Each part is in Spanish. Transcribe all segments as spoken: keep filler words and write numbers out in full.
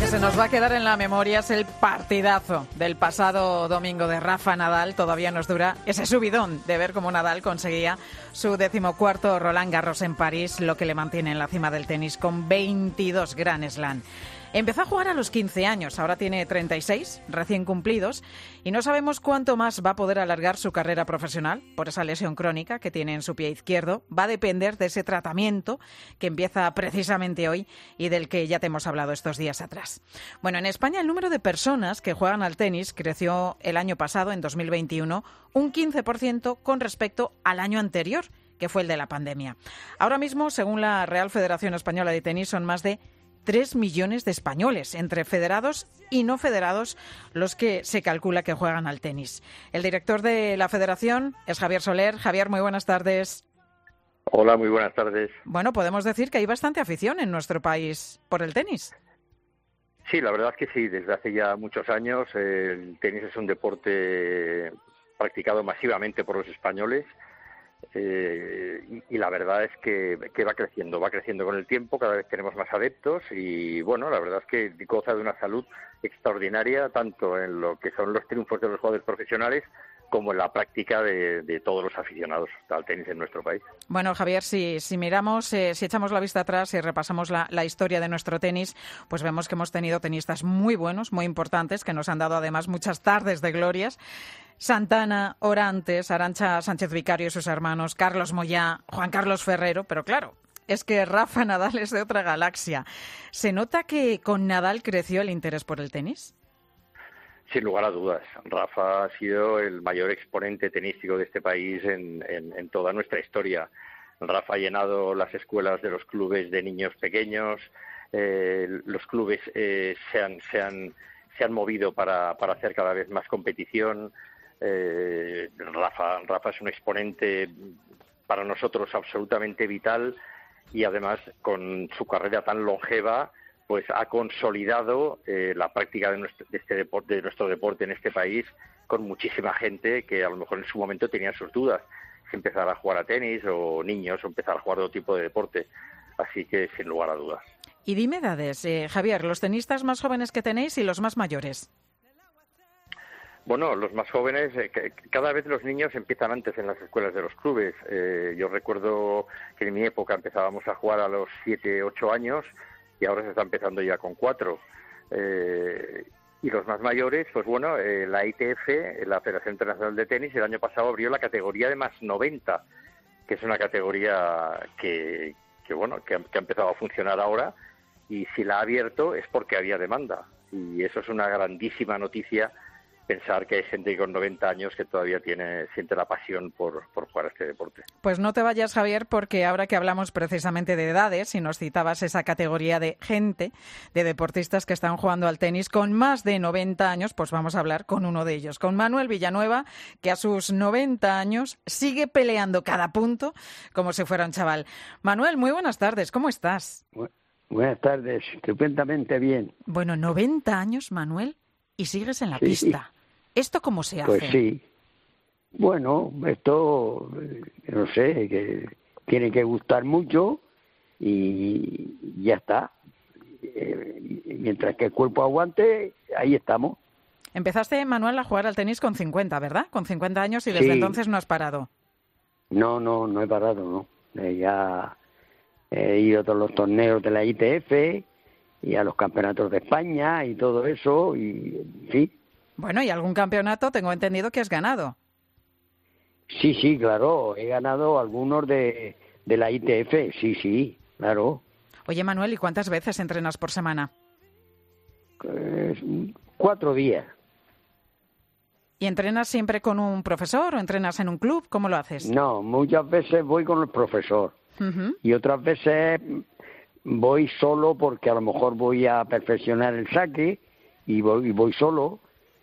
se nos va a quedar en la memoria es el partidazo del pasado domingo de Rafa Nadal. Todavía nos dura ese subidón de ver cómo Nadal conseguía su decimocuarto Roland Garros en París, lo que le mantiene en la cima del tenis con veintidós Grand Slam. Empezó a jugar a los quince años, ahora tiene treinta y seis, recién cumplidos, y no sabemos cuánto más va a poder alargar su carrera profesional por esa lesión crónica que tiene en su pie izquierdo. Va a depender de ese tratamiento que empieza precisamente hoy y del que ya te hemos hablado estos días atrás. Bueno, en España el número de personas que juegan al tenis creció el año pasado, en dos mil veintiuno, un quince por ciento con respecto al año anterior, que fue el de la pandemia. Ahora mismo, según la Real Federación Española de Tenis, son más de tres millones de españoles, entre federados y no federados, los que se calcula que juegan al tenis. El director de la federación es Javier Soler. Javier, muy buenas tardes. Hola, muy buenas tardes. Bueno, podemos decir que hay bastante afición en nuestro país por el tenis. Sí, la verdad es que sí. Desde hace ya muchos años el tenis es un deporte practicado masivamente por los españoles. Eh, y, y la verdad es que, que va creciendo, va creciendo con el tiempo, cada vez tenemos más adeptos y bueno, la verdad es que goza de una salud extraordinaria, tanto en lo que son los triunfos de los jugadores profesionales como en la práctica de, de todos los aficionados al tenis en nuestro país. Bueno, Javier, si, si miramos, eh, si echamos la vista atrás y repasamos la, la historia de nuestro tenis, pues vemos que hemos tenido tenistas muy buenos, muy importantes, que nos han dado además muchas tardes de glorias. Santana, Orantes, Arantxa Sánchez Vicario y sus hermanos, Carlos Moyá, Juan Carlos Ferrero, pero claro, es que Rafa Nadal es de otra galaxia. ¿Se nota que con Nadal creció el interés por el tenis? Sin lugar a dudas. Rafa ha sido el mayor exponente tenístico de este país en, en, en toda nuestra historia. Rafa ha llenado las escuelas de los clubes de niños pequeños, eh, los clubes eh, se, han, se, han, se han movido para, para hacer cada vez más competición. Eh, Rafa, Rafa es un exponente para nosotros absolutamente vital y además con su carrera tan longeva pues ha consolidado eh, la práctica de, nuestro, de este deporte, de nuestro deporte en este país con muchísima gente que a lo mejor en su momento tenía sus dudas si empezar a jugar a tenis o niños o empezar a jugar otro tipo de deporte, así que sin lugar a dudas. Y dime edades, eh, Javier, los tenistas más jóvenes que tenéis y los más mayores. Bueno, los más jóvenes, eh, cada vez los niños empiezan antes en las escuelas de los clubes. Eh, yo recuerdo que en mi época empezábamos a jugar a los siete, ocho años y ahora se está empezando ya con cuatro. Eh, y los más mayores, pues bueno, eh, la I T F, la Federación Internacional de Tenis, el año pasado abrió la categoría de más noventa, que es una categoría que, que bueno, que ha, que ha empezado a funcionar ahora y si la ha abierto es porque había demanda. Y eso es una grandísima noticia, pensar que hay gente con noventa años que todavía tiene siente la pasión por, por jugar a este deporte. Pues no te vayas, Javier, porque ahora que hablamos precisamente de edades y nos citabas esa categoría de gente, de deportistas que están jugando al tenis con más de noventa años, pues vamos a hablar con uno de ellos, con Manuel Villanueva, que a sus noventa años sigue peleando cada punto como si fuera un chaval. Manuel, muy buenas tardes, ¿cómo estás? Bu- buenas tardes, estupendamente bien. Bueno, noventa años, Manuel, y sigues en la Sí. pista. ¿Esto cómo se hace? Pues sí. Bueno, esto, eh, no sé, que tiene que gustar mucho y ya está. Eh, mientras que el cuerpo aguante, ahí estamos. Empezaste, Manuel, a jugar al tenis con cincuenta, ¿verdad? Con cincuenta años y desde Sí. entonces no has parado. No, no, no he parado, no. Eh, ya he ido a todos los torneos de la I T F y a los campeonatos de España y todo eso, y sí. Bueno, y algún campeonato tengo entendido que has ganado. Sí, sí, claro, he ganado algunos de, de la I T F, sí, sí, claro. Oye, Manuel, ¿y cuántas veces entrenas por semana? Eh, cuatro días. ¿Y entrenas siempre con un profesor o entrenas en un club? ¿Cómo lo haces? No, muchas veces voy con el profesor Uh-huh. y otras veces voy solo porque a lo mejor voy a perfeccionar el saque y voy, y voy solo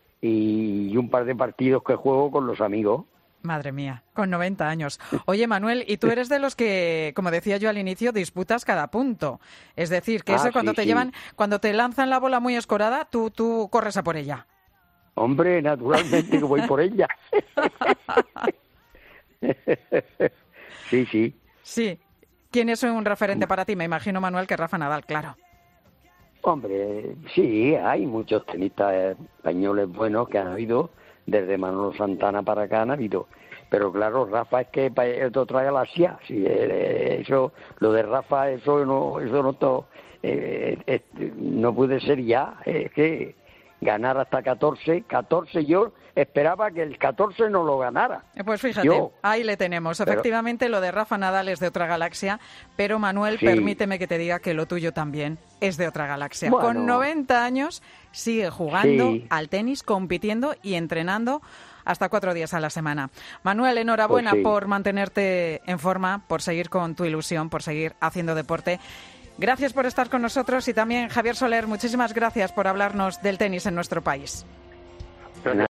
y un par de partidos que juego con los amigos. Madre mía, con noventa años. Oye, Manuel, y tú eres de los que, como decía yo al inicio, disputas cada punto. Es decir, que Ah, eso cuando sí, te sí. llevan, cuando te lanzan la bola muy escorada, tú, tú corres a por ella. Hombre, naturalmente que voy por ella. Sí, sí. Sí. ¿Quién es un referente para ti? Me imagino, Manuel, que Rafa Nadal, claro. Hombre, sí, hay muchos tenistas españoles buenos que han habido, desde Manolo Santana para acá han habido. Pero claro, Rafa es que es de otra galaxia. Sí, eso, lo de Rafa, eso no, eso no, to, eh, eh, no puede ser ya. Es que ganar hasta catorce, catorce yo esperaba que el catorce no lo ganara. Pues fíjate, yo, ahí le tenemos. Pero, efectivamente, lo de Rafa Nadal es de otra galaxia, pero Manuel, sí. Permíteme que te diga que lo tuyo también es de otra galaxia. Bueno, con noventa años sigue jugando sí. al tenis, compitiendo y entrenando hasta cuatro días a la semana. Manuel, enhorabuena pues sí. por mantenerte en forma, por seguir con tu ilusión, por seguir haciendo deporte. Gracias por estar con nosotros y también, Javier Soler, muchísimas gracias por hablarnos del tenis en nuestro país.